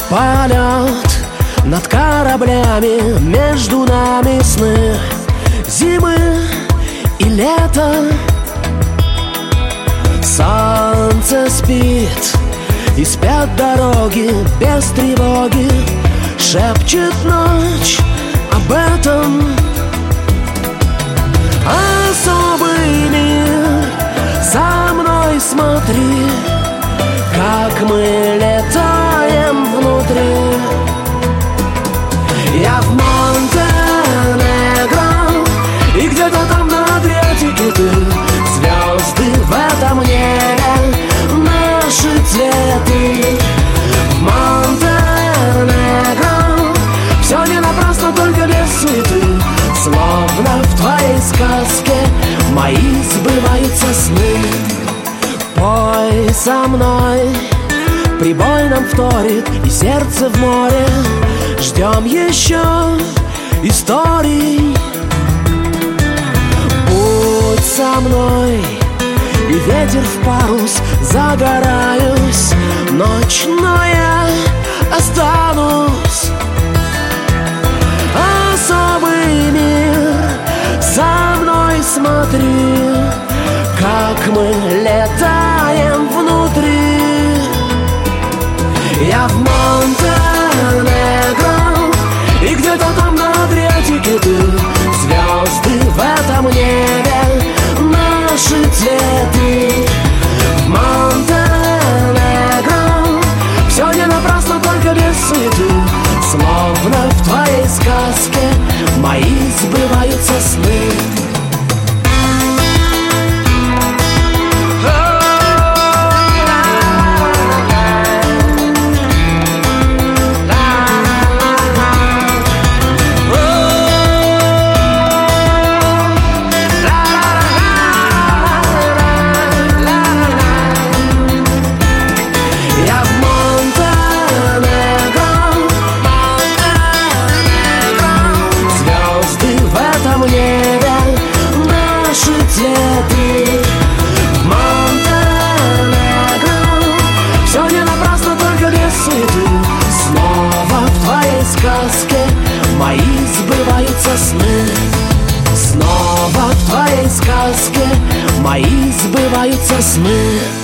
Полет над кораблями, между нами сны зимы и лета. Солнце спит, и спят дороги без тревоги. Шепчет ночь об этом. Особый мир, за мной смотри, как мы летаем внутри. Я в Монтенегро, и где-то там на Адриатике ты. Звезды в этом небе, наши цветы. В Монтенегро все не напрасно, только без суеты. Словно в твоей сказке мои сбываются сны. Пой со мной, прибой нам вторит, и сердце в море. Ждем еще историй. Будь со мной, и ветер в парус, загораюсь ночь, но я останусь. Особый мир, за мной смотри, как мы летаем внутри. Я в Монтенегро, и где-то там на Адриатике ты. Звезды в этом небе, наши цветы. В Монтенегро все не напрасно, только без суеты. Словно в твоей сказке мои сбываются сны. Мои сбываются сны. Снова в твоей сказке мои сбываются сны.